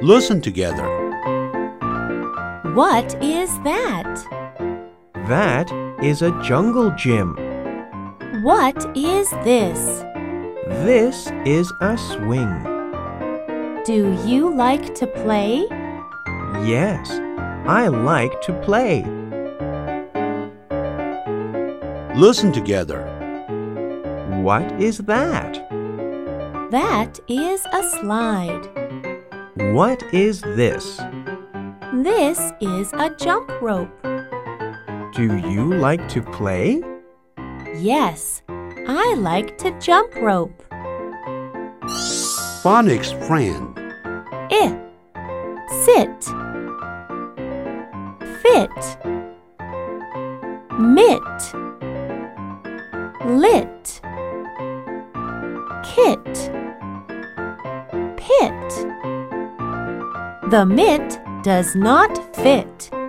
Listen together. What is that? That is a jungle gym. What is this? This is a swing. Do you like to play? Yes, I like to play. Listen together. What is that? That is a slide. What is this? This is a jump rope. Do you like to play? Yes, I like to jump rope. Phonics friend. Sit. Fit. Mit. Lit. Kit. Pit. The mitt does not fit.